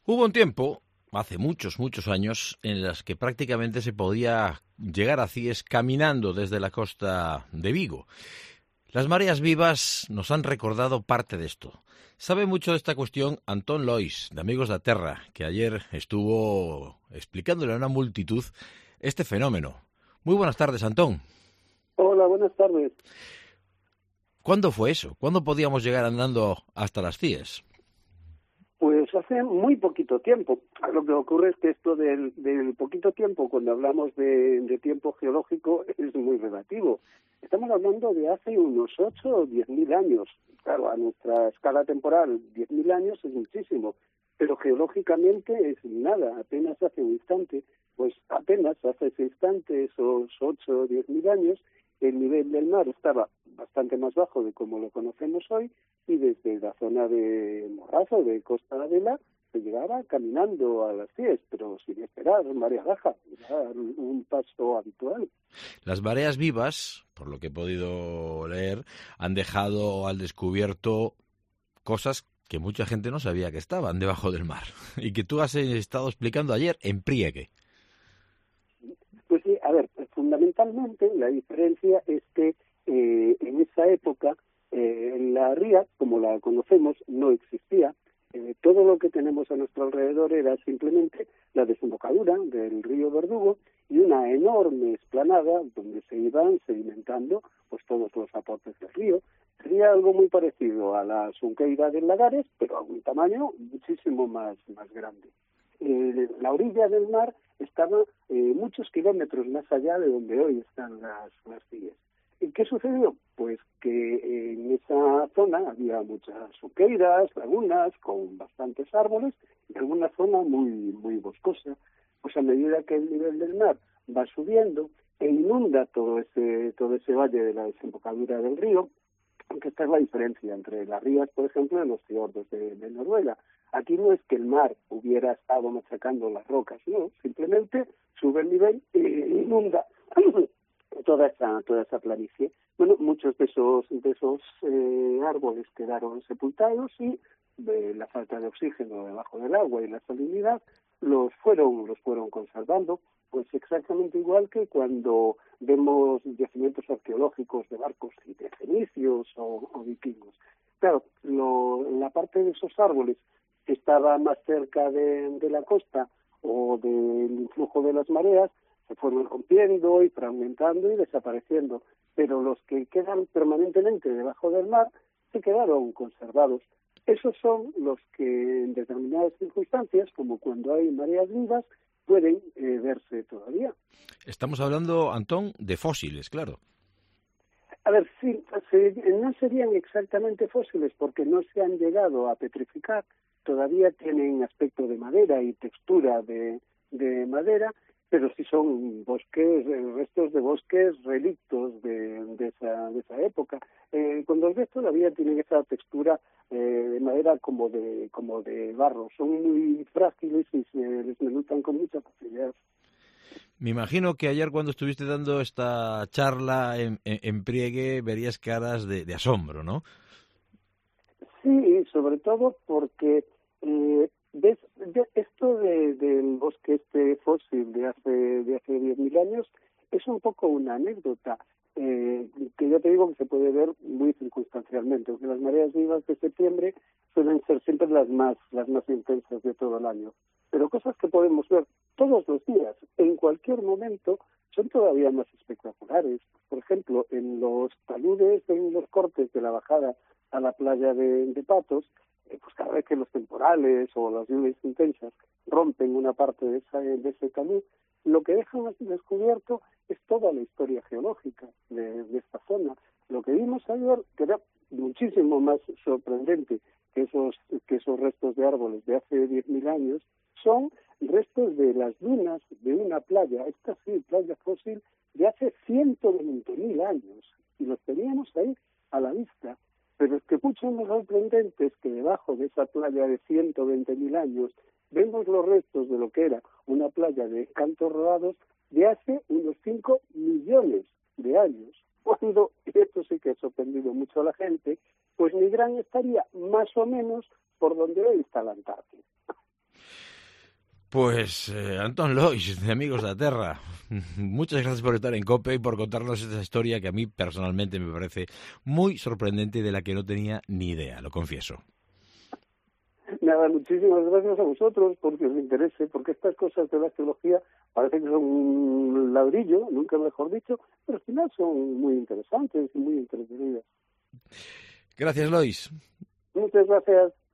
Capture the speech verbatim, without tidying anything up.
Hubo un tiempo, hace muchos, muchos años, en las que prácticamente se podía llegar a Cies caminando desde la costa de Vigo. Las mareas vivas nos han recordado parte de esto. Sabe mucho de esta cuestión Antón Lois, de Amigos da Terra, que ayer estuvo explicándole a una multitud este fenómeno. Muy buenas tardes, Antón. Hola, buenas tardes. ¿Cuándo fue eso? ¿Cuándo podíamos llegar andando hasta las Cies? Pues hace muy poquito tiempo. Lo que ocurre es que esto del, del poquito tiempo, cuando hablamos de, de tiempo geológico, es muy relativo. Estamos hablando de hace unos ocho o diez mil años. Claro, a nuestra escala temporal, diez mil años es muchísimo, pero geológicamente es nada, apenas hace un instante. Pues apenas hace ese instante, esos ocho o diez mil años, el nivel del mar estaba bastante más bajo de como lo conocemos hoy, y desde la zona de Morrazo, de Costa de Vela, se llegaba caminando a las Cies, pero sin esperar marea baja, era un paso habitual. Las mareas vivas, por lo que he podido leer, han dejado al descubierto cosas que mucha gente no sabía que estaban debajo del mar y que tú has estado explicando ayer en Priege. Pues sí, a ver, fundamentalmente la diferencia es que eh, en esa época eh, la ría, como la conocemos, no existía. Eh, todo lo que tenemos a nuestro alrededor era simplemente la desembocadura del río Verdugo y una enorme explanada donde se iban sedimentando pues todos los aportes del río. Sería algo muy parecido a la Xunqueira del Lagares, pero a un tamaño muchísimo más, más grande. Eh, la orilla del mar estaba eh, muchos kilómetros más allá de donde hoy están las, las Cies. ¿Y qué sucedió? Pues que en esa zona había muchas suqueiras, lagunas con bastantes árboles y alguna zona muy, muy boscosa. Pues a medida que el nivel del mar va subiendo e inunda todo ese, todo ese valle de la desembocadura del río, aunque esta es la diferencia entre las rías, por ejemplo, y los fiordos de, de Noruega. Aquí no es que el mar hubiera estado machacando las rocas, no, simplemente sube el nivel e inunda toda esa, toda esa planicie. Bueno, muchos de esos, de esos eh, árboles quedaron sepultados y de la falta de oxígeno debajo del agua y la salinidad los fueron, los fueron conservando, pues exactamente igual que cuando vemos yacimientos arqueológicos de barcos y de fenicios o, o vikingos. Claro, lo, la parte de esos árboles que estaba más cerca de, de la costa o del influjo de las mareas se fueron rompiendo y fragmentando y desapareciendo, pero los que quedan permanentemente debajo del mar se quedaron conservados. Esos son los que en determinadas circunstancias, como cuando hay mareas vivas, pueden eh, verse todavía. Estamos hablando, Antón, de fósiles, claro. A ver, sí, se, no serían exactamente fósiles porque no se han llegado a petrificar, todavía tienen aspecto de madera y textura de, de madera, pero sí son bosques, restos de bosques relictos de, de, esa, de esa época. Eh, cuando los ves todavía tienen esa textura eh, de madera como de, como de barro, son muy frágiles y se desmenutan con mucha facilidad. Me imagino que ayer cuando estuviste dando esta charla en, en, en Priege verías caras de, de asombro, ¿no? Sí, sobre todo porque eh, ves, de, esto de, del bosque este fósil de hace de hace diez mil años es un poco una anécdota eh, que ya te digo que se puede ver muy circunstancialmente, porque las mareas vivas de septiembre suelen ser siempre las más las más intensas de todo el año, pero cosas que podemos ver todos los días, en cualquier momento, son todavía más espectaculares. Por ejemplo, en los taludes, en los cortes de la bajada a la playa de, de Patos, eh, pues cada vez que los temporales o las lluvias intensas rompen una parte de, esa, de ese talud, lo que dejan así descubierto es toda la historia geológica de, de esta zona. Lo que vimos ayer, que era muchísimo más sorprendente que esos, que esos restos de árboles de hace diez mil años, son restos de las dunas de una playa, esta sí, playa fósil, de hace ciento veinte mil años, y los teníamos ahí a la vista. Pero es que mucho más sorprendente es que debajo de esa playa de ciento veinte mil años vemos los restos de lo que era una playa de cantos rodados de hace unos cinco millones de años. Cuando, y esto sí que ha sorprendido mucho a la gente, pues Nigrán estaría más o menos por donde hoy está la Antártida. Pues eh, Antón Lois, de Amigos de la Terra, muchas gracias por estar en COPE y por contarnos esta historia que a mí personalmente me parece muy sorprendente y de la que no tenía ni idea, lo confieso. Nada, muchísimas gracias a vosotros porque os interese, porque estas cosas de la arqueología parece que son un ladrillo, nunca mejor dicho, pero al final son muy interesantes y muy entretenidas. Gracias, Lois. Muchas gracias.